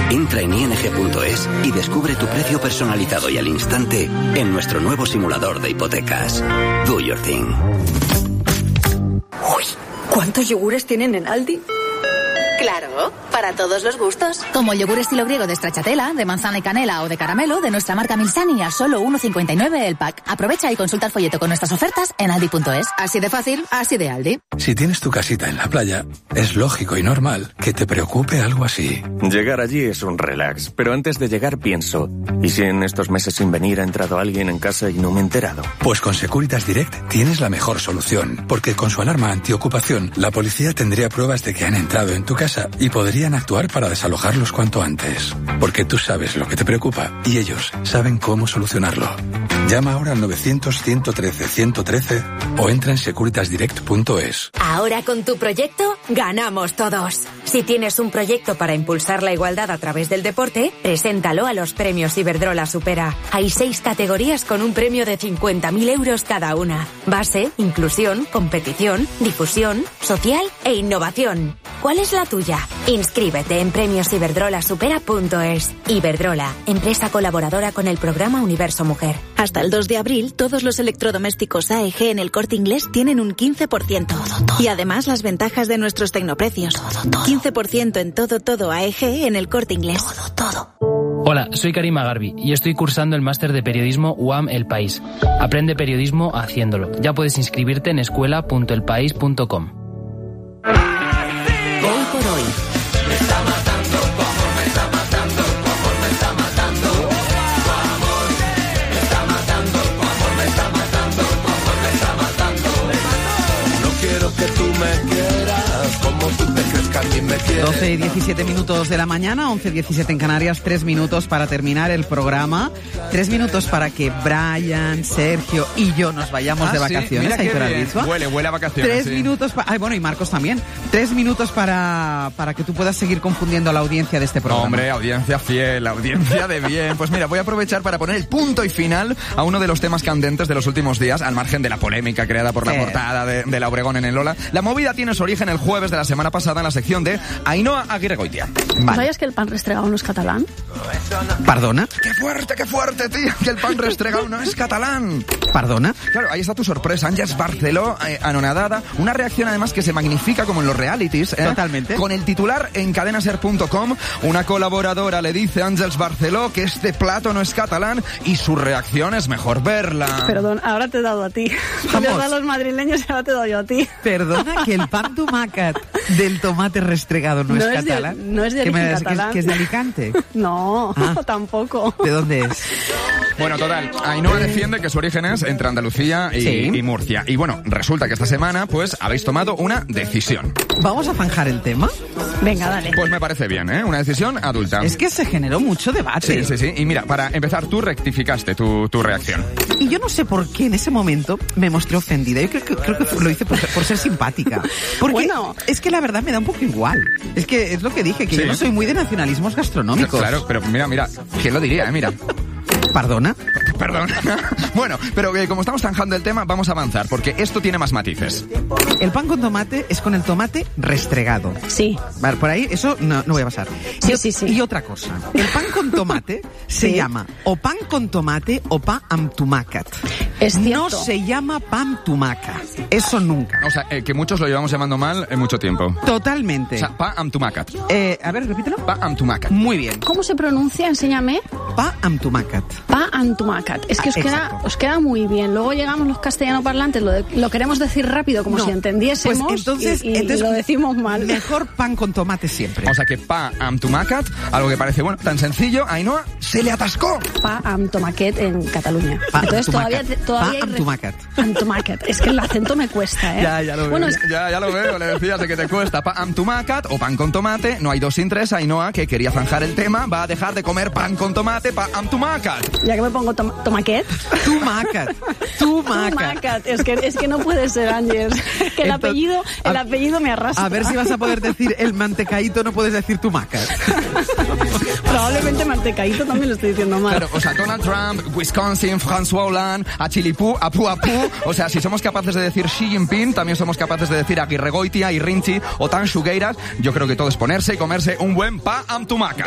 Entra en ing.es y descubre tu precio personalizado y al instante en nuestro nuevo simulador de hipotecas. Do your thing. Uy, ¿cuántos yogures tienen en Aldi? Claro, para todos los gustos. Como el yogur estilo griego de stracciatella, de manzana y canela o de caramelo de nuestra marca Milsani a solo 1,59 el pack. Aprovecha y consulta el folleto con nuestras ofertas en aldi.es. Así de fácil, así de Aldi. Si tienes tu casita en la playa, es lógico y normal que te preocupe algo así. Llegar allí es un relax, pero antes de llegar pienso, ¿y si en estos meses sin venir ha entrado alguien en casa y no me he enterado? Pues con Securitas Direct tienes la mejor solución, porque con su alarma antiocupación, la policía tendría pruebas de que han entrado en tu casa y podrían actuar para desalojarlos cuanto antes. Porque tú sabes lo que te preocupa y ellos saben cómo solucionarlo. Llama ahora al 900-113-113 o entra en securitasdirect.es. Ahora con tu proyecto, ganamos todos. Si tienes un proyecto para impulsar la igualdad a través del deporte, preséntalo a los premios Iberdrola Supera. Hay 6 categorías con un premio de 50.000 euros cada una. Base, inclusión, competición, difusión, social e innovación. ¿Cuál es la tuya? Inscríbete en premiosiberdrolasupera.es. Iberdrola, empresa colaboradora con el programa Universo Mujer. Hasta el 2 de abril, todos los electrodomésticos AEG en El Corte Inglés tienen un 15%. Todo. Y además las ventajas de nuestros tecnoprecios. Todo. 15% en todo AEG en El Corte Inglés. Todo. Hola, soy Karim Agarbi y estoy cursando el máster de periodismo UAM El País. Aprende periodismo haciéndolo. Ya puedes inscribirte en escuela.elpaís.com. Hoy por hoy. 12 y 17 minutos de la mañana, 11:17 en Canarias, 3 minutos para terminar el programa, 3 minutos para que Brian, Sergio y yo nos vayamos de vacaciones. Sí, huele a vacaciones. 3 minutos bueno, y Marcos también. 3 minutos para que tú puedas seguir confundiendo a la audiencia de este programa. No, hombre, audiencia fiel, audiencia de bien. Pues mira, voy a aprovechar para poner el punto y final a uno de los temas candentes de los últimos días, al margen de la polémica creada por la portada de la Obregón en el Lola. La movida tiene su origen el jueves de la semana pasada en la sección de Ainhoa Aguirregoitia. Vale. ¿Sabías que el pan restregado no es catalán? ¿Perdona? ¡Qué fuerte, tío! Que el pan restregado no es catalán. ¿Perdona? Claro, ahí está tu sorpresa. Àngels Barceló, anonadada. Una reacción además que se magnifica como en los realities. Totalmente. Con el titular en cadenaser.com, una colaboradora le dice a Àngels Barceló que este plato no es catalán y su reacción es mejor verla. Perdón, ahora te he dado a ti. Les da a los madrileños y ahora te doy yo a ti. Perdona, que el pan tomàquet del tomate restregado no es catalán. No es de origen catalán. ¿Que es de Alicante? No, tampoco. ¿De dónde es? Bueno, total, Ainhoa defiende que su origen es entre Andalucía y Murcia. Y bueno, resulta que esta semana, pues, habéis tomado una decisión. ¿Vamos a zanjar el tema? Venga, dale. Pues me parece bien, ¿eh? Una decisión adulta. Es que se generó mucho debate. Sí. Y mira, para empezar, tú rectificaste tu reacción. Y yo no sé por qué en ese momento me mostré ofendida. Yo creo que lo hice por ser simpática. Porque bueno, es que la verdad me da un poco igual. Es que es lo que dije, que yo no soy muy de nacionalismos gastronómicos. Claro, pero mira, ¿quién lo diría, mira? ¿Perdona? Perdón. Bueno, pero como estamos zanjando el tema, vamos a avanzar, porque esto tiene más matices. El pan con tomate es con el tomate restregado. Sí. Vale, por ahí eso no voy a pasar. Sí. Y otra cosa. El pan con tomate se llama o pan con tomate o pa amb tomàquet. Es cierto. No se llama pan tomàquet. Eso nunca. O sea, que muchos lo llevamos llamando mal en mucho tiempo. Totalmente. O sea, pa amb tomàquet. A ver, repítelo. Pa amb tomàquet. Muy bien. ¿Cómo se pronuncia? Enséñame. Pa amb tomàquet. Pa amb tomàquet. Es que os queda muy bien. Luego llegamos los castellanoparlantes, lo queremos decir rápido, como si entendiésemos, pues entonces lo decimos mal. Mejor pan con tomate siempre. O sea que pa amb tomàquet, algo que parece bueno, tan sencillo, Ainhoa se le atascó. Pa amb tomàquet en Cataluña. Entonces todavía pa amb tomàquet. Amb tomàquet. Es que el acento me cuesta, ¿eh? Ya lo veo. Bueno, ya lo veo, le decías de que te cuesta. Pa amb tomàquet o pan con tomate, no hay dos sin tres. Ainhoa, que quería zanjar el tema, va a dejar de comer pan con tomate, pa amb tomàquet. Ya que me pongo tomàquet. Tomàquet. Es que no puede ser, Ángels. Que el apellido me arrastra. A ver si vas a poder decir el mantecaíto, no puedes decir tomàquet. Probablemente mantecaíto también lo estoy diciendo mal. Claro, o sea, Donald Trump, Wisconsin, François Hollande, Achilipú, Apu Apu. O sea, si somos capaces de decir Xi Jinping, también somos capaces de decir Aguirregoitia, Irrinchi o Tan Xugueiras. Yo creo que todo es ponerse y comerse un buen pa amb tomàquet.